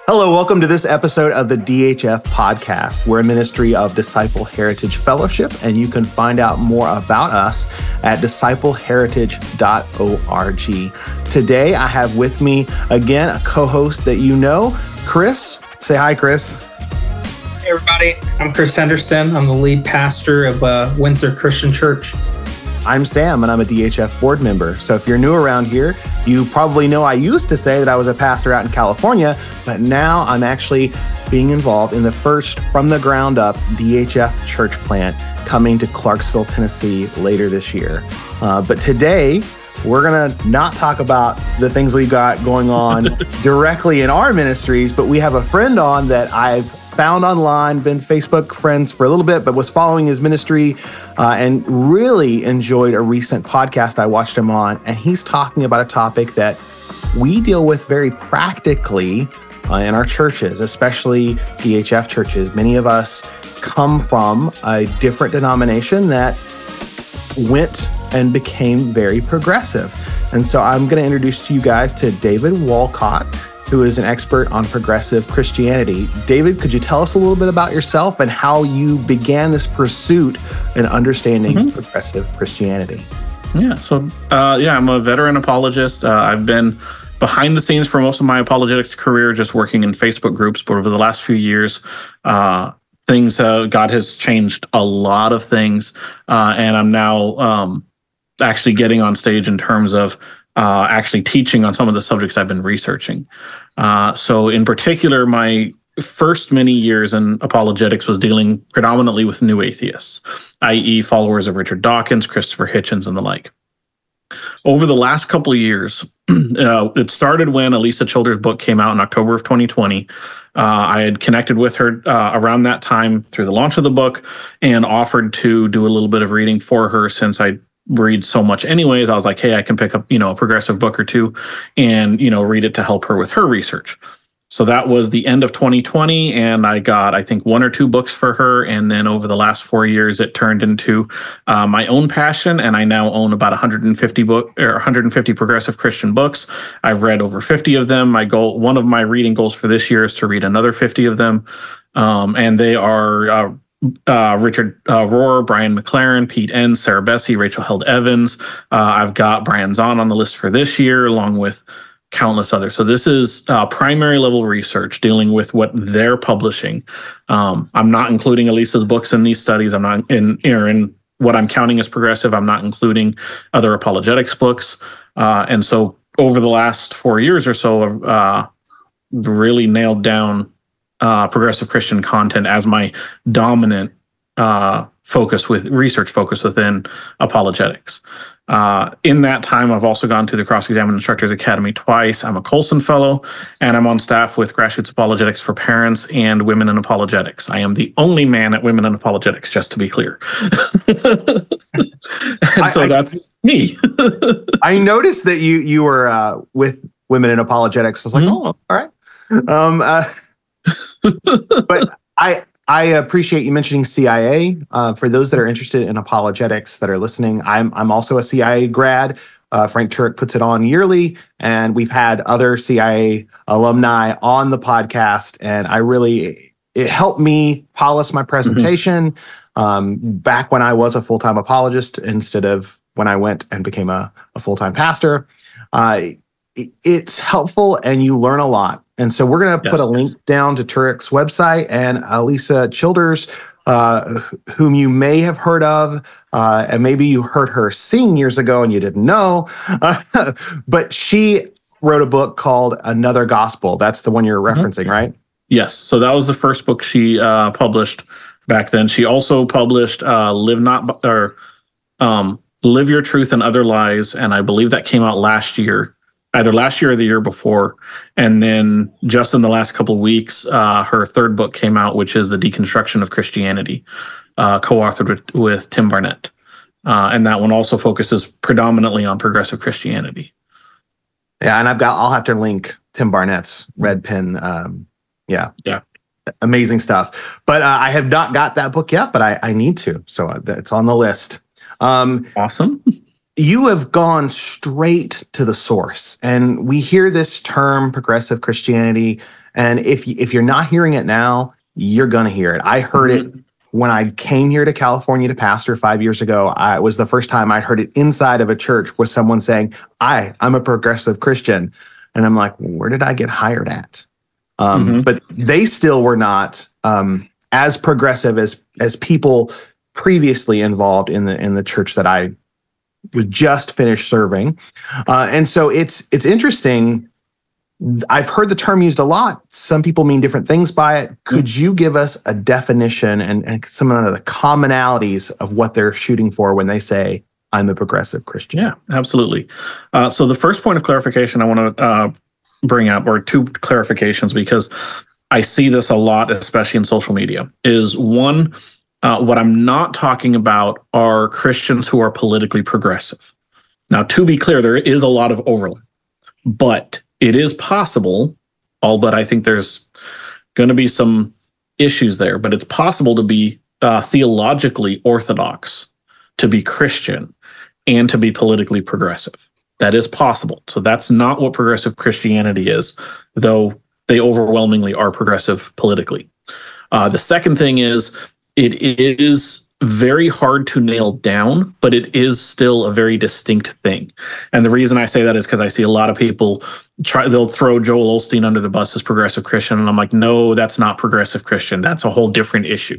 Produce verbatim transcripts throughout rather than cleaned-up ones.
Hello, welcome to this episode of the D H F podcast. We're a ministry of Disciple Heritage Fellowship, and you can find out more about us at disciple heritage dot org. Today, I have with me, again, a co-host that you know, Chris. Say hi, Chris. Hey, everybody. I'm Chris Henderson. I'm the lead pastor of uh, Windsor Christian Church. I'm Sam, and I'm a D H F board member. So if you're new around here, you probably know I used to say that I was a pastor out in California, but now I'm actually being involved in the first from the ground up D H F church plant coming to Clarksville, Tennessee later this year. Uh, but today, we're going to not talk about the things we've got going on directly in our ministries, but we have a friend on that I've found online, been Facebook friends for a little bit, but was following his ministry uh, and really enjoyed a recent podcast I watched him on. And he's talking about a topic that we deal with very practically uh, in our churches, especially D H F churches. Many of us come from a different denomination that went and became very progressive. And so I'm going to introduce to you guys to David Wolcott, who is an expert on progressive Christianity. David, could you tell us a little bit about yourself and how you began this pursuit in understanding mm-hmm. progressive Christianity? Yeah, so uh, yeah, I'm a veteran apologist. Uh, I've been behind the scenes for most of my apologetics career, just working in Facebook groups. But over the last few years, uh, things uh, God has changed a lot of things, uh, and I'm now um, actually getting on stage in terms of Uh, actually teaching on some of the subjects I've been researching. Uh, so in particular, my first many years in apologetics was dealing predominantly with new atheists, that is followers of Richard Dawkins, Christopher Hitchens, and the like. Over the last couple of years, uh, it started when Alisa Childers' book came out in October of twenty twenty. Uh, I had connected with her uh, around that time through the launch of the book and offered to do a little bit of reading for her since I read so much anyways. I was like, hey, I can pick up, you know, a progressive book or two and, you know, read it to help her with her research. So that was the end of twenty twenty. And I got, I think, one or two books for her. And then over the last four years, it turned into uh, my own passion. And I now own about one hundred fifty book or one hundred fifty progressive Christian books. I've read over fifty of them. My goal, one of my reading goals for this year is to read another fifty of them. Um, and they are, uh, Uh, Richard uh, Rohr, Brian McLaren, Pete Enns, Sarah Bessey, Rachel Held Evans. Uh, I've got Brian Zahn on the list for this year, along with countless others. So this is uh, primary level research dealing with what they're publishing. Um, I'm not including Alisa's books in these studies. I'm not in, in what I'm counting as progressive. I'm not including other apologetics books. Uh, and so over the last four years or so, uh, really nailed down Uh, progressive Christian content as my dominant uh, focus with research focus within apologetics. Uh, in that time, I've also gone to the Cross-Examined Instructors Academy twice. I'm a Colson Fellow, and I'm on staff with Grassroots Apologetics for Parents and Women in Apologetics. I am the only man at Women in Apologetics, just to be clear. and so I, that's I, me. I noticed that you you were uh, with Women in Apologetics. I was like, mm-hmm. oh, all right. Um, uh, but I I appreciate you mentioning C I A. Uh, for those that are interested in apologetics that are listening, I'm I'm also a C I A grad. Uh, Frank Turek puts it on yearly, and we've had other C I A alumni on the podcast, and I really it helped me polish my presentation mm-hmm. um, back when I was a full-time apologist instead of when I went and became a, a full-time pastor. Uh, it, it's helpful, and you learn a lot. And so we're going to yes. put a link down to Turek's website, and Alisa Childers, uh, whom you may have heard of, uh, and maybe you heard her sing years ago and you didn't know, uh, but she wrote a book called Another Gospel. That's the one you're referencing, mm-hmm. right? Yes. So that was the first book she uh, published back then. She also published uh, Live Not or um, Live Your Truth and Other Lies, and I believe that came out last year. Either last year or the year before. And then just in the last couple of weeks, uh, her third book came out, which is The Deconstruction of Christianity, uh, co-authored with, with Tim Barnett. Uh, and that one also focuses predominantly on progressive Christianity. Yeah, and I've got, I'll have to link Tim Barnett's Red Pen. Um, yeah. Yeah. Amazing stuff. But uh, I have not got that book yet, but I, I need to. So it's on the list. Um, awesome. You have gone straight to the source, and we hear this term progressive Christianity, And if if you're not hearing it now, you're going to hear it. I heard mm-hmm. it when I came here to California to pastor five years ago. I, it was the first time I heard it inside of a church with someone saying, I, I'm a progressive Christian. And I'm like, where did I get hired at? Um, mm-hmm. But they still were not um, as progressive as as people previously involved in the in the church that I was just finished serving. Uh, and so it's it's interesting. I've heard the term used a lot. Some people mean different things by it. Could you give us a definition and, and some of the commonalities of what they're shooting for when they say, I'm a progressive Christian? Yeah, absolutely. Uh, so the first point of clarification I want to uh, bring up, or two clarifications, because I see this a lot, especially in social media, is one, uh, what I'm not talking about are Christians who are politically progressive. Now, to be clear, there is a lot of overlap, but it is possible, all but I think there's going to be some issues there, but it's possible to be uh, theologically orthodox, to be Christian, and to be politically progressive. That is possible. So that's not what progressive Christianity is, though they overwhelmingly are progressive politically. Uh, the second thing is, it is very hard to nail down, but it is still a very distinct thing. And the reason I say that is because I see a lot of people try, they'll throw Joel Osteen under the bus as progressive Christian. And I'm like, no, that's not progressive Christian. That's a whole different issue.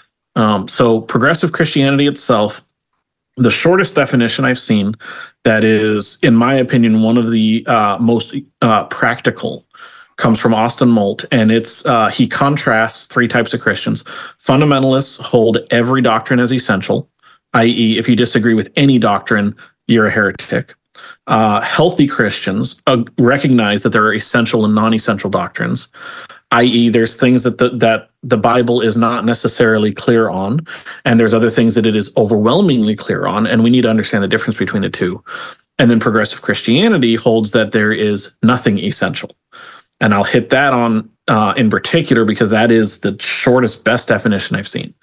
Um, so progressive Christianity itself, the shortest definition I've seen that is, in my opinion, one of the uh, most uh, practical comes from Austin Molt, and it's uh, he contrasts three types of Christians. Fundamentalists hold every doctrine as essential, that is, if you disagree with any doctrine, you're a heretic. Uh, healthy Christians uh, recognize that there are essential and non-essential doctrines, that is, there's things that the, that the Bible is not necessarily clear on, and there's other things that it is overwhelmingly clear on, and we need to understand the difference between the two. And then progressive Christianity holds that there is nothing essential. And I'll hit that on uh, in particular because that is the shortest, best definition I've seen.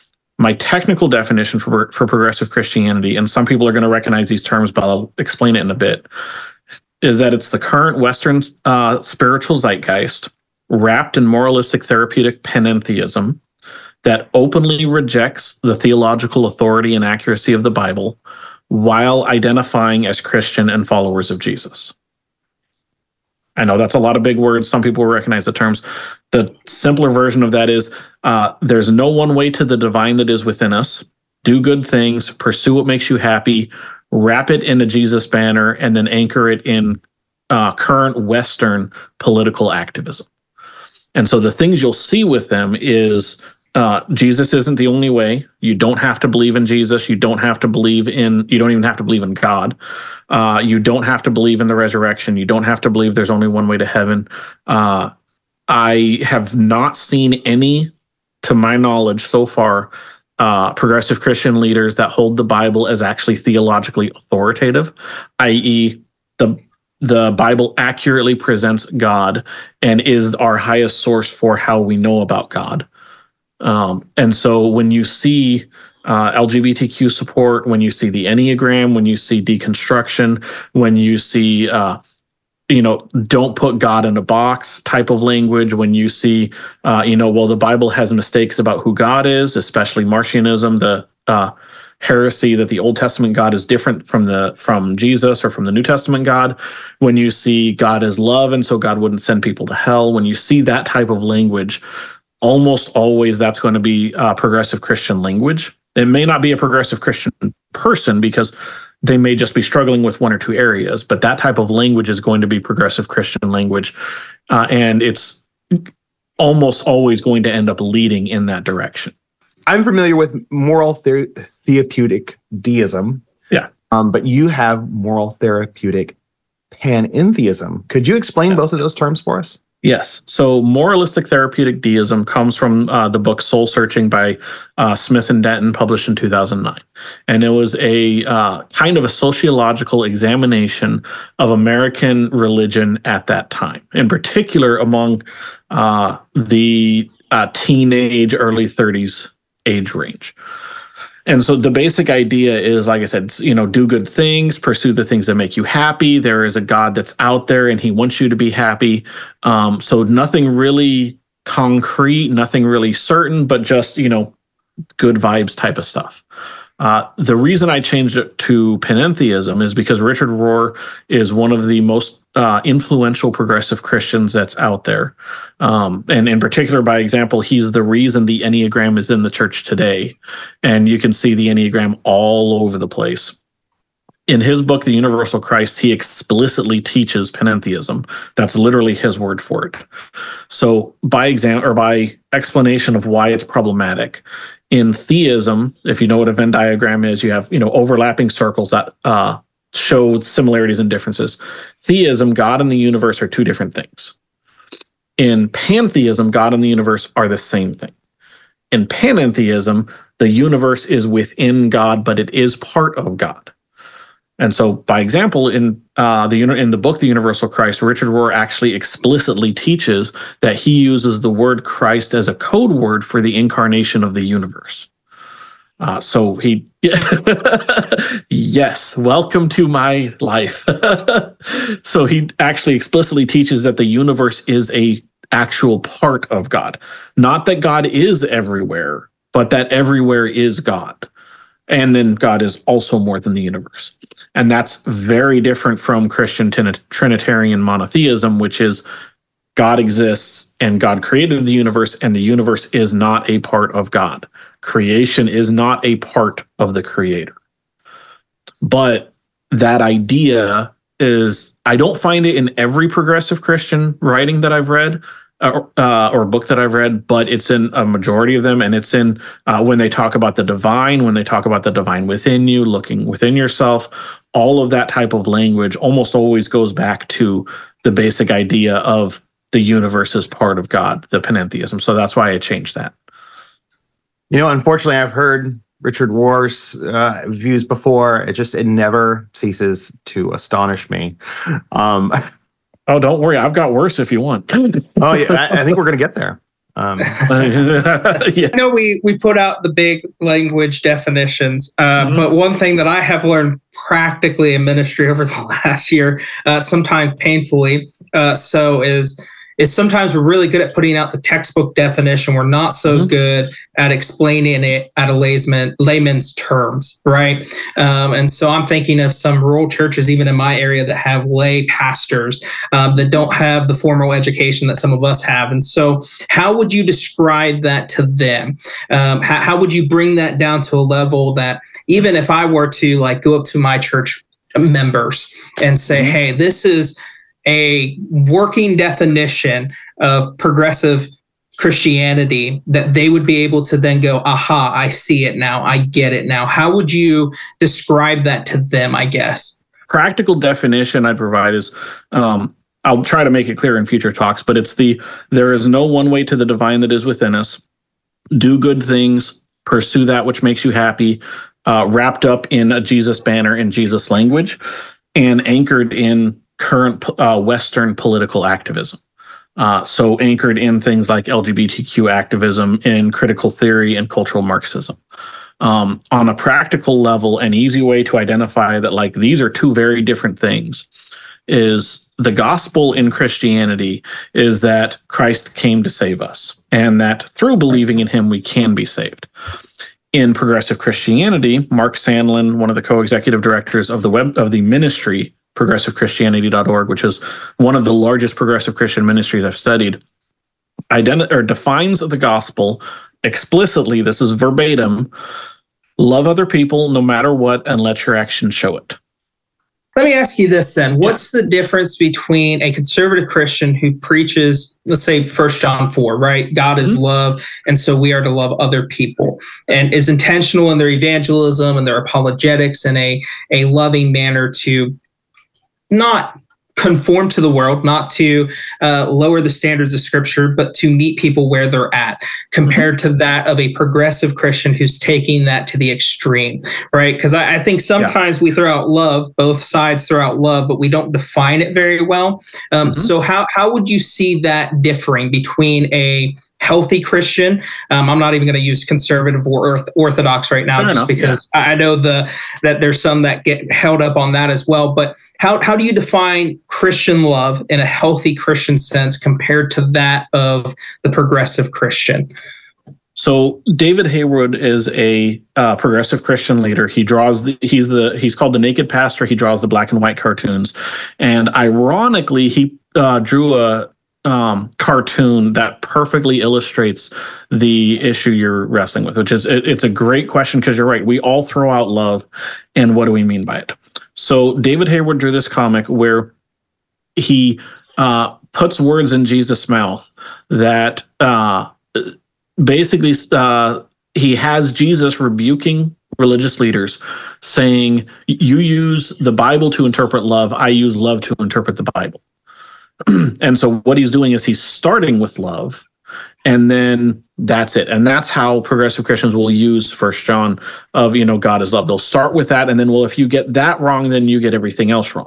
My technical definition for, for progressive Christianity, and some people are going to recognize these terms, but I'll explain it in a bit, is that it's the current Western uh, spiritual zeitgeist wrapped in moralistic therapeutic panentheism that openly rejects the theological authority and accuracy of the Bible while identifying as Christian and followers of Jesus. I know that's a lot of big words. Some people will recognize the terms. The simpler version of that is uh, there's no one way to the divine that is within us. Do good things, pursue what makes you happy, wrap it in a Jesus banner, and then anchor it in uh, current Western political activism. And so the things you'll see with them is uh, Jesus isn't the only way. You don't have to believe in Jesus. You don't have to believe in, you don't even have to believe in God. Uh, you don't have to believe in the resurrection. You don't have to believe there's only one way to heaven. Uh, I have not seen any, to my knowledge so far, uh, progressive Christian leaders that hold the Bible as actually theologically authoritative, that is the the Bible accurately presents God and is our highest source for how we know about God. Um, and so when you see uh, L G B T Q support, when you see the Enneagram, when you see deconstruction, when you see, uh, you know, don't put God in a box type of language, when you see, uh, you know, well, the Bible has mistakes about who God is, especially Marcionism, the uh, heresy that the Old Testament God is different from the from Jesus or from the New Testament God. When you see God as love, and so God wouldn't send people to hell, when you see that type of language, almost always that's going to be uh, progressive Christian language. It may not be a progressive Christian person because they may just be struggling with one or two areas, but that type of language is going to be progressive Christian language. Uh, and it's almost always going to end up leading in that direction. I'm familiar with moral ther- therapeutic deism. Yeah. Um, but you have moral therapeutic panentheism. Could you explain yes. both of those terms for us? Yes. So moralistic therapeutic deism comes from uh, the book Soul Searching by uh, Smith and Denton, published in two thousand nine. And it was a uh, kind of a sociological examination of American religion at that time, in particular among uh, the uh, teenage, early thirties age range. And so the basic idea is, like I said, you know, do good things, pursue the things that make you happy. There is a God that's out there and he wants you to be happy. Um, so nothing really concrete, nothing really certain, but just, you know, good vibes type of stuff. Uh, the reason I changed it to panentheism is because Richard Rohr is one of the most uh, influential progressive Christians that's out there. Um, and in particular, by example, he's the reason the Enneagram is in the church today. And you can see the Enneagram all over the place. In his book, The Universal Christ, he explicitly teaches panentheism. That's literally his word for it. So by exam or by explanation of why it's problematic, in theism, if you know what a Venn diagram is, you have, you know, overlapping circles that uh, show similarities and differences. Theism, God and the universe are two different things. In pantheism, God and the universe are the same thing. In panentheism, the universe is within God, but it is part of God. And so, by example, in uh, the in the book, The Universal Christ, Richard Rohr actually explicitly teaches that he uses the word Christ as a code word for the incarnation of the universe. Uh, so he, yes, welcome to my life. So he actually explicitly teaches that the universe is a actual part of God. Not that God is everywhere, but that everywhere is God. And then God is also more than the universe. And that's very different from Christian Trinitarian monotheism, which is God exists and God created the universe, and the universe is not a part of God. Creation is not a part of the creator. But that idea is, I don't find it in every progressive Christian writing that I've read, Uh, uh, or book that I've read, but it's in a majority of them. And it's in uh, when they talk about the divine, when they talk about the divine within you, looking within yourself, all of that type of language almost always goes back to the basic idea of the universe as part of God, the panentheism. So that's why I changed that. You know, unfortunately, I've heard Richard Rohr's uh, views before. It just, it never ceases to astonish me. Um, Oh, don't worry. I've got worse if you want. oh, yeah. I, I think we're going to get there. Um, yeah. I know we, we put out the big language definitions, uh, mm-hmm. but one thing that I have learned practically in ministry over the last year, uh, sometimes painfully uh, so, is is sometimes we're really good at putting out the textbook definition. We're not so mm-hmm. good at explaining it at a layman, layman's terms, right? Um, and so I'm thinking of some rural churches, even in my area, that have lay pastors um, that don't have the formal education that some of us have. And so how would you describe that to them? Um, how, how would you bring that down to a level that even if I were to like go up to my church members and say, mm-hmm. hey, this is a working definition of progressive Christianity, that they would be able to then go, aha, I see it now. I get it now. How would you describe that to them, I guess? Practical definition I'd provide is, um, I'll try to make it clear in future talks, but it's the, there is no one way to the divine that is within us. Do good things, pursue that which makes you happy, uh, wrapped up in a Jesus banner in Jesus language, and anchored in current uh, Western political activism. Uh, so anchored in things like L G B T Q activism, in critical theory and cultural Marxism. Um, on a practical level, an easy way to identify that like these are two very different things is the gospel in Christianity is that Christ came to save us, and that through believing in him, we can be saved. In progressive Christianity, Mark Sandlin, one of the co-executive directors of the web of the ministry, progressive christianity dot org, which is one of the largest progressive Christian ministries I've studied, identi- or defines the gospel explicitly. This is verbatim: love other people no matter what, and let your actions show it. Let me ask you this then. What's the difference between a conservative Christian who preaches, let's say, First John four, right? God is mm-hmm. love, and so we are to love other people, and is intentional in their evangelism and their apologetics in a, a loving manner to not conform to the world, not to uh, lower the standards of Scripture, but to meet people where they're at, compared mm-hmm. to that of a progressive Christian who's taking that to the extreme, right? Because I, I think sometimes yeah. we throw out love, both sides throw out love, but we don't define it very well. Um, mm-hmm. So how how would you see that differing between a healthy Christian. Um, I'm not even going to use conservative or orthodox right now, just because yeah. I know the that there's some that get held up on that as well. But how how do you define Christian love in a healthy Christian sense compared to that of the progressive Christian? So David Haywood is a uh, progressive Christian leader. He draws the, he's the he's called the Naked Pastor. He draws the black and white cartoons, and ironically, he uh, drew a um, cartoon that perfectly illustrates the issue you're wrestling with. Which is it, it's a great question, because you're right. We all throw out love, and what do we mean by it? So David Haywood drew this comic where he uh, puts words in Jesus' mouth that. Uh, Basically, uh, he has Jesus rebuking religious leaders, saying, you use the Bible to interpret love, I use love to interpret the Bible. And so what he's doing is he's starting with love, and then that's it. And that's how progressive Christians will use First John of, you know, God is love. They'll start with that, and then, well, if you get that wrong, then you get everything else wrong.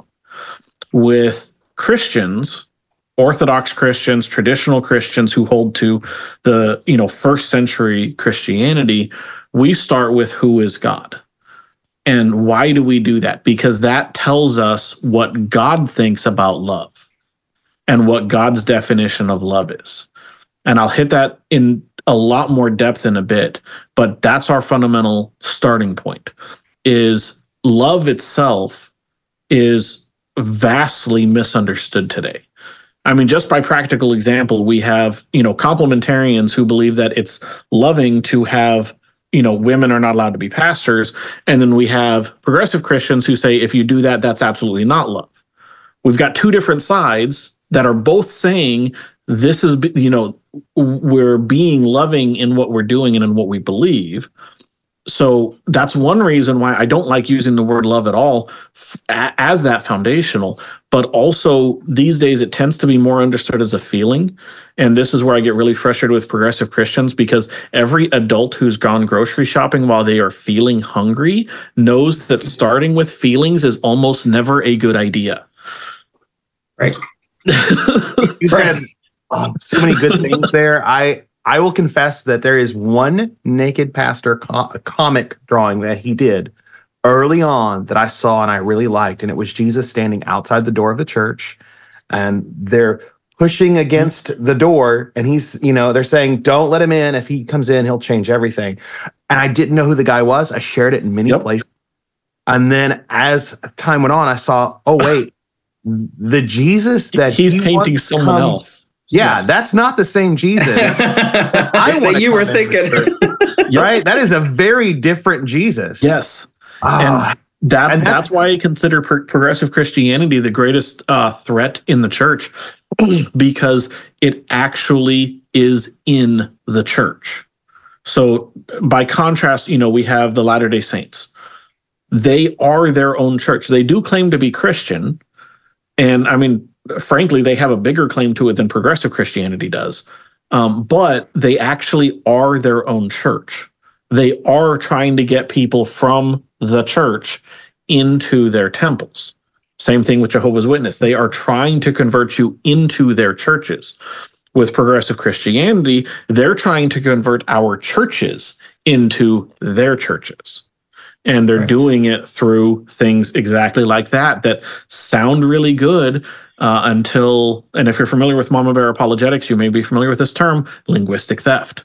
With Christians, Orthodox Christians, traditional Christians who hold to the, you know, first century Christianity, we start with who is God. And why do we do that? Because that tells us what God thinks about love and what God's definition of love is. And I'll hit that in a lot more depth in a bit, but that's our fundamental starting point, is love itself is vastly misunderstood today. I mean, just by practical example, we have, you know, complementarians who believe that it's loving to have, you know, women are not allowed to be pastors. And then we have progressive Christians who say, if you do that, that's absolutely not love. We've got two different sides that are both saying this is, you know, we're being loving in what we're doing and in what we believe. So that's one reason why I don't like using the word love at all f- as that foundational. But also these days it tends to be more understood as a feeling. And this is where I get really frustrated with progressive Christians, because every adult who's gone grocery shopping while they are feeling hungry knows that starting with feelings is almost never a good idea. Right. You said oh, so many good things there. I I will confess that there is one Naked Pastor co- comic drawing that he did early on that I saw and I really liked, and it was Jesus standing outside the door of the church, and they're pushing against the door, and he's, you know, they're saying, don't let him in. If he comes in, he'll change everything. And I didn't know who the guy was. I shared it in many yep. places. And then as time went on, I saw, oh, wait, the Jesus that he's he painting someone come, else. Yeah, yes. That's not the same Jesus that I that you were thinking. Right? That is a very different Jesus. Yes. Oh, and that, and that's, that's why I consider pro- progressive Christianity the greatest uh, threat in the church, because it actually is in the church. So by contrast, you know, we have the Latter-day Saints. They are their own church. They do claim to be Christian. And I mean, frankly, they have a bigger claim to it than progressive Christianity does. Um, but they actually are their own church. They are trying to get people from the church into their temples. Same thing with Jehovah's Witness. They are trying to convert you into their churches. With progressive Christianity, they're trying to convert our churches into their churches. And they're right. doing it through things exactly like that, that sound really good uh, until, and if you're familiar with Mama Bear apologetics, you may be familiar with this term, linguistic theft.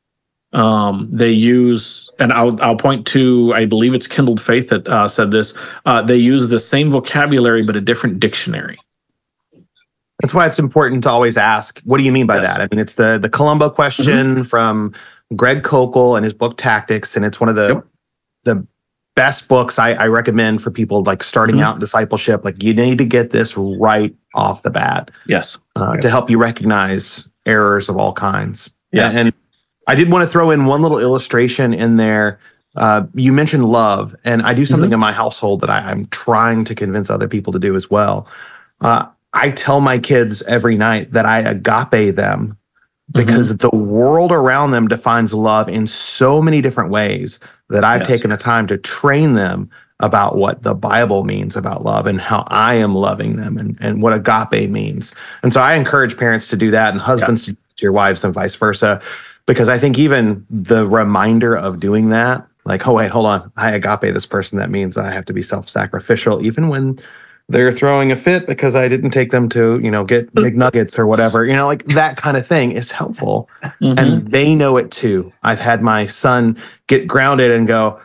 Um, they use, and I'll, I'll point to, I believe it's Kindled Faith that uh, said this, uh, they use the same vocabulary, but a different dictionary. That's why it's important to always ask, what do you mean by yes. that? I mean, it's the, the Columbo question mm-hmm. from Greg Koukl and his book Tactics, and it's one of the yep. the best books I, I recommend for people like starting mm-hmm. out in discipleship. Like, you need to get this right off the bat. Yes. Uh, yes. To help you recognize errors of all kinds. Yeah. And, and I did want to throw in one little illustration in there. Uh, you mentioned love, and I do something mm-hmm. in my household that I, I'm trying to convince other people to do as well. Uh, I tell my kids every night that I agape them, because mm-hmm. the world around them defines love in so many different ways that I've yes. taken the time to train them about what the Bible means about love and how I am loving them, and, and what agape means. And so I encourage parents to do that, and husbands yeah. to to your wives and vice versa. Because I think even the reminder of doing that, like, oh, wait, hold on, I agape this person. That means I have to be self-sacrificial, even when they're throwing a fit because I didn't take them to, you know, get McNuggets or whatever, you know, like that kind of thing is helpful. Mm-hmm. And they know it too. I've had my son get grounded and go,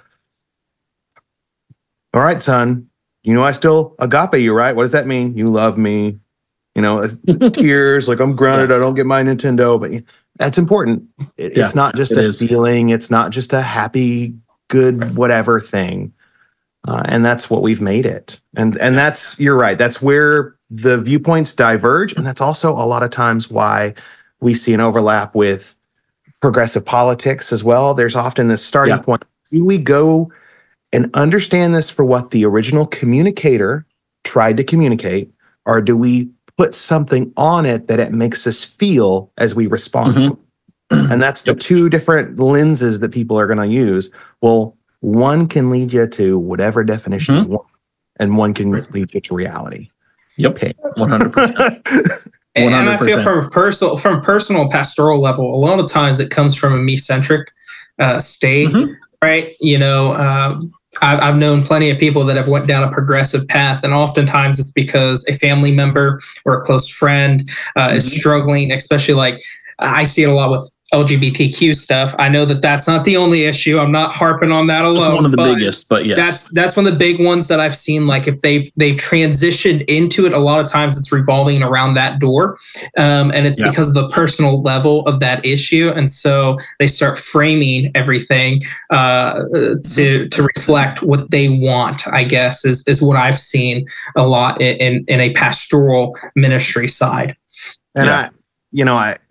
all right, son, you know, I still agape you, right? What does that mean? You love me, you know, tears, like I'm grounded. Yeah. I don't get my Nintendo, but that's important. It, yeah, it's not just it a is. feeling. It's not just a happy, good, whatever thing. Uh, and that's what we've made it. And and that's, you're right. That's where the viewpoints diverge. And that's also a lot of times why we see an overlap with progressive politics as well. There's often this starting yeah. point. Do we go and understand this for what the original communicator tried to communicate, or do we put something on it that it makes us feel as we respond mm-hmm. to it? And that's the two different lenses that people are going to use. Well, one can lead you to whatever definition mm-hmm. you want, and one can lead you to reality. Yep, okay. one hundred percent. one hundred percent. And I feel from personal, from personal pastoral level, a lot of times it comes from a me-centric uh, state, mm-hmm. right? You know, um, I've, I've known plenty of people that have went down a progressive path, and oftentimes it's because a family member or a close friend uh, mm-hmm. is struggling, especially like I see it a lot with L G B T Q stuff. I know that that's not the only issue. I'm not harping on that alone. It's one of the but biggest, but yes. That's that's one of the big ones that I've seen. Like if they've they've transitioned into it, a lot of times it's revolving around that door. Um, and it's yeah. because of the personal level of that issue. And so they start framing everything uh, to to reflect what they want, I guess, is, is what I've seen a lot in, in, in a pastoral ministry side. And yeah. I, you know, I...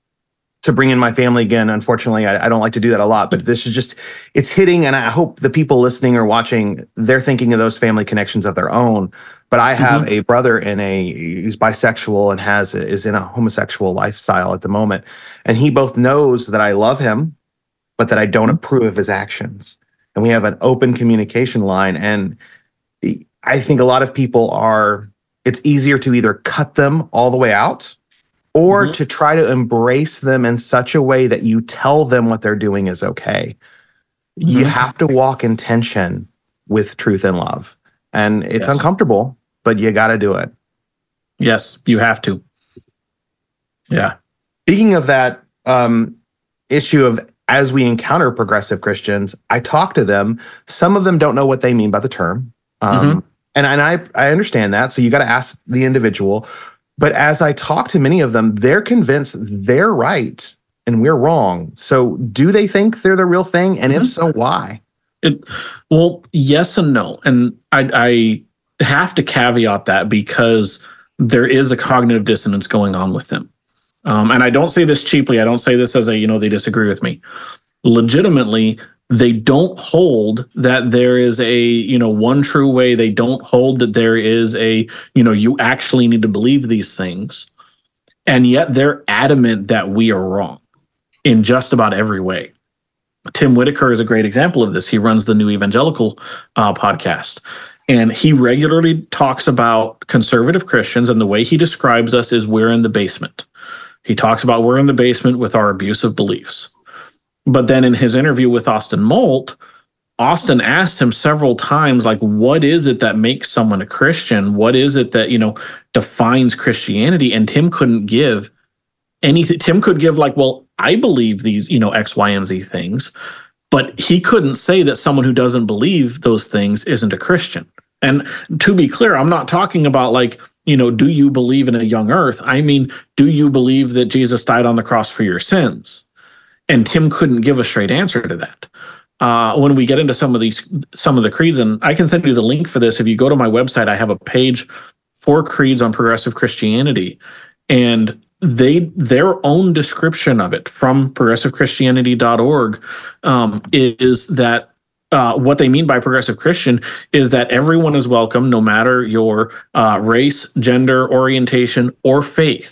to bring in my family again, unfortunately, I, I don't like to do that a lot, but this is just, it's hitting. And I hope the people listening or watching, they're thinking of those family connections of their own. But I have mm-hmm. a brother in a, he's bisexual and has, is in a homosexual lifestyle at the moment. And he both knows that I love him, but that I don't approve of his actions. And we have an open communication line. And I think a lot of people are, it's easier to either cut them all the way out, or mm-hmm. to try to embrace them in such a way that you tell them what they're doing is okay. Mm-hmm. You have to walk in tension with truth and love. And it's yes. uncomfortable, but you got to do it. Yes, you have to. Yeah. Speaking of that um, issue of as we encounter progressive Christians, I talk to them. Some of them don't know what they mean by the term. Um, mm-hmm. And, and I, I understand that. So you got to ask the individual. But as I talk to many of them, they're convinced they're right and we're wrong. So do they think they're the real thing? And if so, why? It, well, yes and no. And I, I have to caveat that because there is a cognitive dissonance going on with them. Um, and I don't say this cheaply. I don't say this as a, you know, they disagree with me. Legitimately, they don't hold that there is a, you know, one true way. They don't hold that there is a, you know, you actually need to believe these things. And yet they're adamant that we are wrong in just about every way. Tim Whitaker is a great example of this. He runs the New Evangelical uh, podcast. And he regularly talks about conservative Christians, and the way he describes us is we're in the basement. He talks about we're in the basement with our abusive beliefs. But then in his interview with Austin Molt, Austin asked him several times, like, what is it that makes someone a Christian? What is it that, you know, defines Christianity? And Tim couldn't give anything. Tim could give like, well, I believe these, you know, X, Y, and Z things, but he couldn't say that someone who doesn't believe those things isn't a Christian. And to be clear, I'm not talking about like, you know, do you believe in a young earth? I mean, do you believe that Jesus died on the cross for your sins? And Tim couldn't give a straight answer to that. Uh, when we get into some of these, some of the creeds, and I can send you the link for this. If you go to my website, I have a page for creeds on progressive Christianity, and they their own description of it from progressive christianity dot org um, is that uh, what they mean by progressive Christian is that everyone is welcome, no matter your uh, race, gender, orientation, or faith.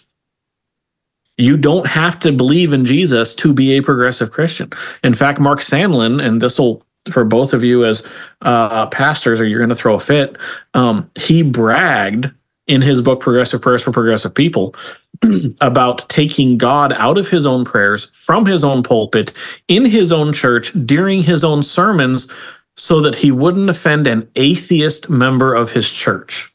You don't have to believe in Jesus to be a progressive Christian. In fact, Mark Sandlin, and this will, for both of you as uh, pastors, or you're going to throw a fit, um, he bragged in his book, Progressive Prayers for Progressive People, about taking God out of his own prayers, from his own pulpit, in his own church, during his own sermons, so that he wouldn't offend an atheist member of his church.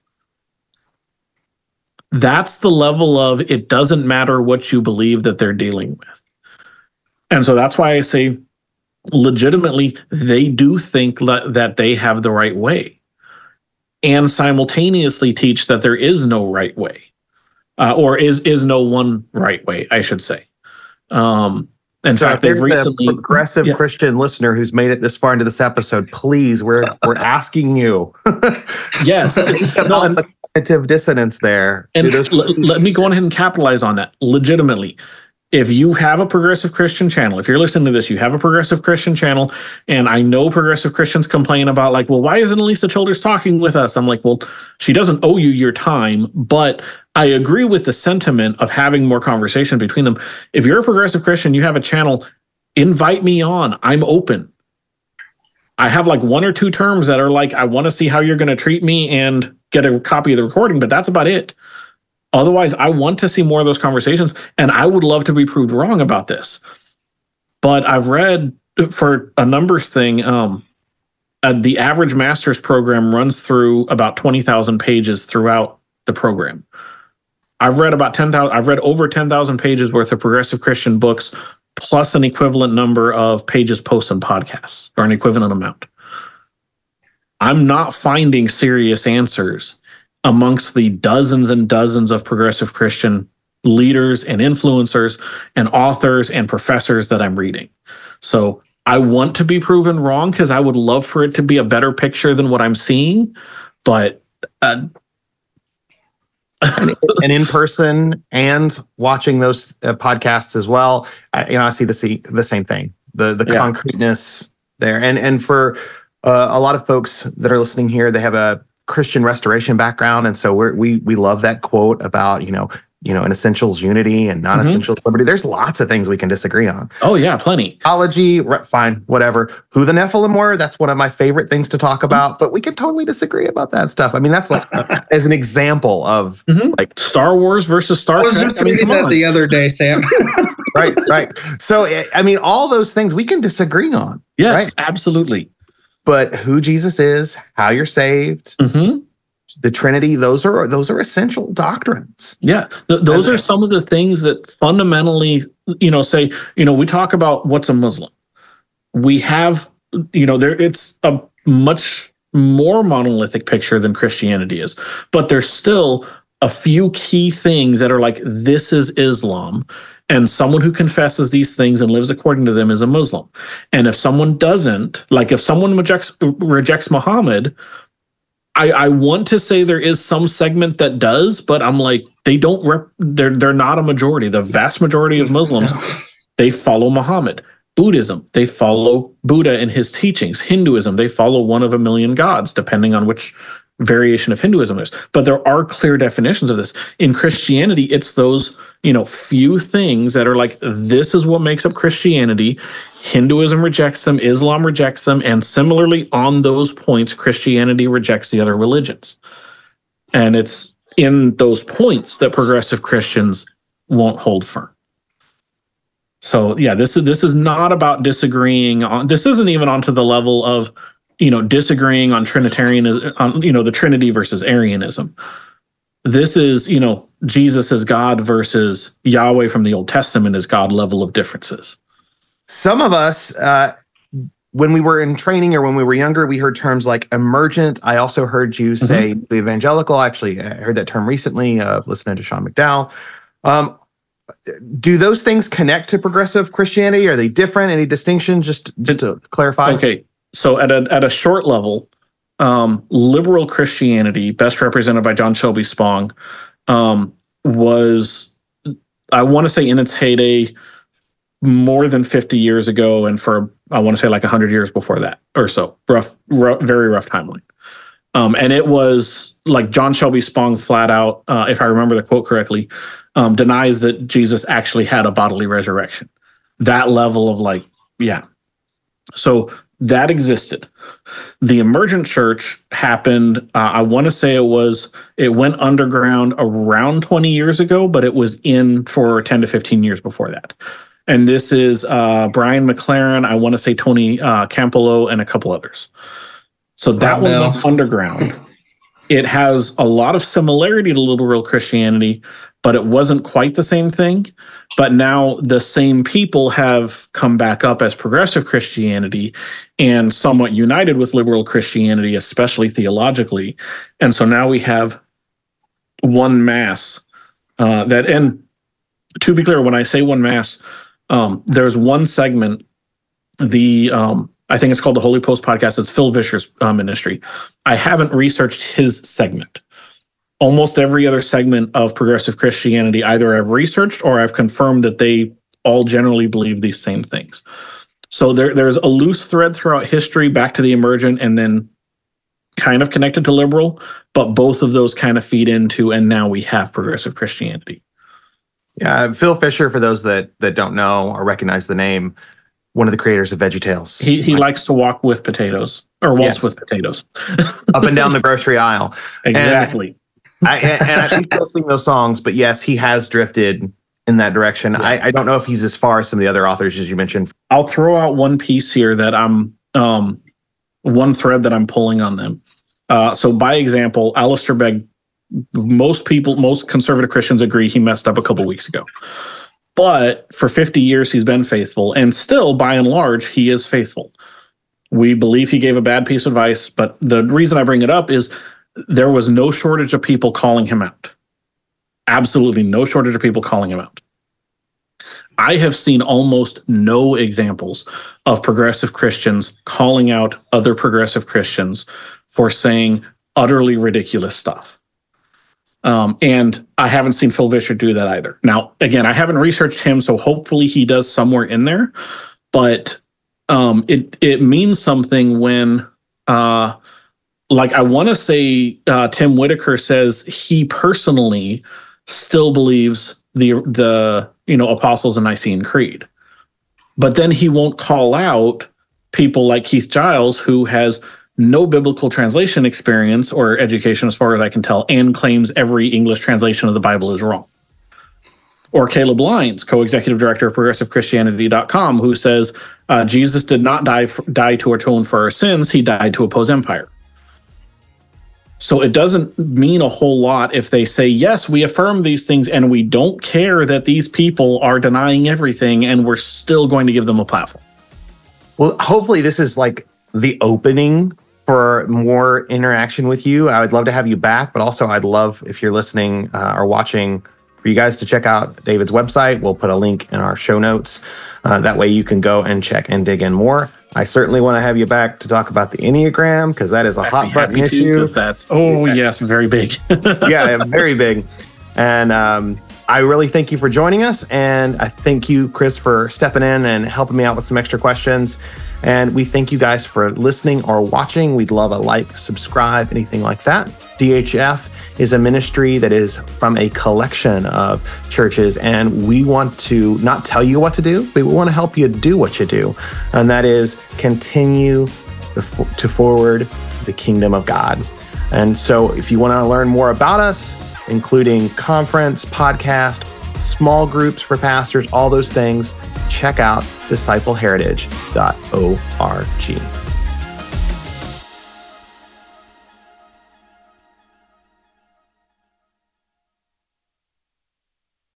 That's the level of it doesn't matter what you believe that they're dealing with. And so that's why I say, legitimately, they do think that they have the right way, and simultaneously teach that there is no right way, uh, or is is no one right way, I should say. Um, in so fact, if they've there's recently a progressive yeah. Christian listener who's made it this far into this episode, please, we're we're asking you. Yes, no, and, the cognitive dissonance there. And l- let me go ahead and capitalize on that. Legitimately, if you have a progressive Christian channel, if you're listening to this, you have a progressive Christian channel, and I know progressive Christians complain about, like, well, why isn't Lisa Childers talking with us? I'm like, well, she doesn't owe you your time, but I agree with the sentiment of having more conversation between them. If you're a progressive Christian, you have a channel, invite me on. I'm open. I have like one or two terms that are like, I want to see how you're going to treat me and get a copy of the recording, but that's about it. Otherwise, I want to see more of those conversations, and I would love to be proved wrong about this. But I've read, for a numbers thing, um, uh, the average master's program runs through about twenty thousand pages throughout the program. I've read about ten thousand, I've read over ten thousand pages worth of progressive Christian books, plus an equivalent number of pages, posts, and podcasts, or an equivalent amount. I'm not finding serious answers amongst the dozens and dozens of progressive Christian leaders and influencers and authors and professors that I'm reading. So I want to be proven wrong because I would love for it to be a better picture than what I'm seeing, but uh, and, and in person and watching those uh, podcasts as well, I, you know, I see the the same thing, the the yeah. concreteness there, and and for uh, a lot of folks that are listening here, they have a Christian restoration background, and so we're, we we love that quote about you know you know in essentials unity and non-essentials mm-hmm. liberty. There's lots of things we can disagree on. Oh yeah, plenty. Theology, fine, whatever. Who the Nephilim were, that's one of my favorite things to talk about. But we can totally disagree about that stuff. I mean, that's like as an example of mm-hmm. like Star Wars versus Star Trek. I was just I mean, reading that on. the other day, Sam. right, right. So I mean, all those things we can disagree on. Yes, right? Absolutely. But who Jesus is, how you're saved. Mm-hmm. The Trinity, those are those are essential doctrines. Yeah, th- those and, are some of the things that fundamentally, you know, say, you know, we talk about what's a Muslim. We have, you know, there it's a much more monolithic picture than Christianity is, but there's still a few key things that are like, this is Islam, and someone who confesses these things and lives according to them is a Muslim. And if someone doesn't, like if someone rejects rejects Muhammad, I, I want to say there is some segment that does, but I'm like, they don't rep, they're they're not a majority. The vast majority of Muslims, they follow Muhammad. Buddhism, they follow Buddha and his teachings. Hinduism, they follow one of a million gods, depending on which variation of Hinduism is. But there are clear definitions of this. In Christianity, it's those, you know, few things that are like, this is what makes up Christianity. Hinduism rejects them, Islam rejects them, and similarly on those points, Christianity rejects the other religions. And it's in those points that progressive Christians won't hold firm. So yeah, this is this is not about disagreeing on, this isn't even onto the level of, you know, disagreeing on Trinitarianism, on, you know, the Trinity versus Arianism. This is, you know, Jesus as God versus Yahweh from the Old Testament as God level of differences. Some of us, uh, when we were in training or when we were younger, we heard terms like emergent. I also heard you say mm-hmm. evangelical. Actually, I heard that term recently, uh, listening to Sean McDowell. Um, do those things connect to progressive Christianity? Are they different? Any distinctions? Just, just to clarify. Okay. So at a at a short level, um, liberal Christianity, best represented by John Shelby Spong, um, was, I want to say in its heyday, more than fifty years ago, and for, I want to say like one hundred years before that or so. Rough, rough very rough timeline. Um, and it was like John Shelby Spong flat out, uh, if I remember the quote correctly, um, denies that Jesus actually had a bodily resurrection. That level of like, yeah. So that existed. The emergent church happened, uh, I want to say it was, it went underground around twenty years ago, but it was in for ten to fifteen years before that. And this is uh, Brian McLaren, I want to say Tony uh, Campolo, and a couple others. So that one went underground. It has a lot of similarity to liberal Christianity, but it wasn't quite the same thing. But now the same people have come back up as progressive Christianity and somewhat united with liberal Christianity, especially theologically. And so now we have one mass uh, that, and to be clear, when I say one mass, um, there's one segment, the, um, I think it's called the Holy Post Podcast. It's Phil Vischer's uh, ministry. I haven't researched his segment. Almost every other segment of progressive Christianity, either I've researched or I've confirmed that they all generally believe these same things. So there, there's a loose thread throughout history back to the emergent and then kind of connected to liberal, but both of those kind of feed into, and now we have progressive Christianity. Yeah, Phil Vischer, for those that that don't know or recognize the name, one of the creators of VeggieTales. He he like, likes to walk with potatoes, or waltz yes. with potatoes. Up and down the grocery aisle. Exactly. And I, and, and I think he'll sing those songs, but yes, he has drifted in that direction. Yeah. I, I don't know if he's as far as some of the other authors, as you mentioned. I'll throw out one piece here that I'm, um, one thread that I'm pulling on them. Uh, so by example, Alistair Begg, most people, most conservative Christians agree he messed up a couple weeks ago. But for fifty years, he's been faithful, and still, by and large, he is faithful. We believe he gave a bad piece of advice, but the reason I bring it up is there was no shortage of people calling him out. Absolutely no shortage of people calling him out. I have seen almost no examples of progressive Christians calling out other progressive Christians for saying utterly ridiculous stuff. Um, and I haven't seen Phil Vischer do that either. Now, again, I haven't researched him, so hopefully he does somewhere in there. But um, it it means something when, uh, like, I want to say uh, Tim Whitaker says he personally still believes the the you know Apostles and Nicene Creed, but then he won't call out people like Keith Giles, who has no biblical translation experience or education, as far as I can tell, and claims every English translation of the Bible is wrong. Or Caleb Lyons, co-executive director of progressive christianity dot com, who says uh, Jesus did not die for, die to atone for our sins; he died to oppose empire. So it doesn't mean a whole lot if they say, yes, we affirm these things and we don't care that these people are denying everything, and we're still going to give them a platform. Well, hopefully this is like the opening for more interaction with you. I would love to have you back, but also I'd love, if you're listening uh, or watching, for you guys to check out David's website. We'll put a link in our show notes. Uh, that way you can go and check and dig in more. I certainly want to have you back to talk about the Enneagram, because that is a hot button issue. That's oh yeah. yes, very big. Yeah, very big. And um, I really thank you for joining us, and I thank you, Chris, for stepping in and helping me out with some extra questions. And we thank you guys for listening or watching. We'd love a like, subscribe, anything like that. D H F is a ministry that is from a collection of churches, and we want to not tell you what to do, but we want to help you do what you do. And that is continue the, to forward the kingdom of God. And so if you want to learn more about us, including conference, podcast, small groups for pastors, all those things, check out disciple heritage dot org.